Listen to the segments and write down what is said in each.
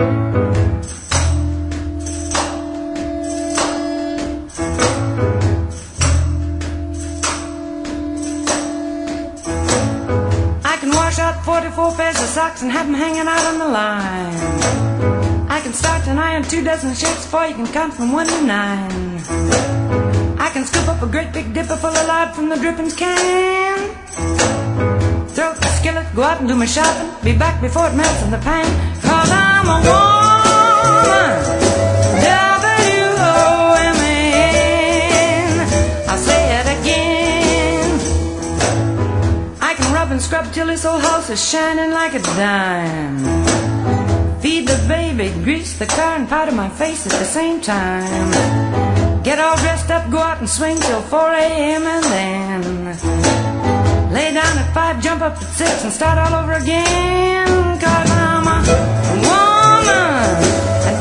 I can wash out 44 pairs of socks and have them hanging out on the line. I can start an iron 2 dozen shirts before you can count from 1 to 9. I can scoop up a great big dipper full of lard from the drippings can. Throw up the skillet, go out and do my shopping, be back before it melts in the pan. 'Cause I'm a woman, W-O-M-A-N. I'll say it again. I can rub and scrub till this old house is shining like a dime. Feed the baby, grease the car, and powder my face at the same time. Get all dressed up, go out and swing till 4 a.m. and then lay down at 5, jump up at 6 and start all over again. 'Cause I'm a woman, a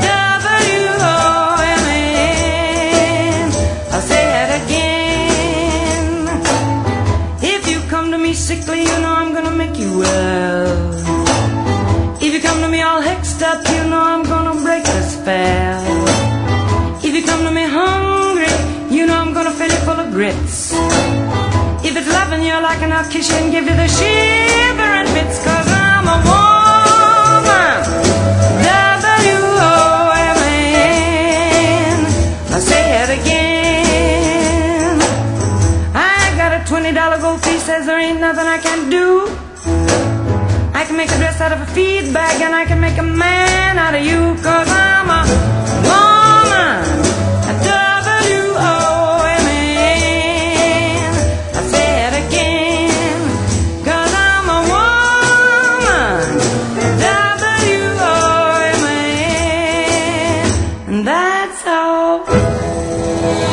W-O-M-A-N. I'll say it again. If you come to me sickly, you know I'm gonna make you well. If you come to me all hexed up, you know I'm gonna break the spell. If you come to me hungry, you know I'm gonna fill you full of grits. If it's loving you like an I'll kiss you and give you the shivering bits. 'Cause I'm a woman, W-O-M-A-N. I'll say it again. I got a $20 gold piece, says there ain't nothing I can't do. I can make a dress out of a feed bag, and I can make a man out of you. 'Cause I'm a woman, a W-O-M-A-N. I'll say it again. 'Cause I'm a woman, W-O-M-A-N. And that's all.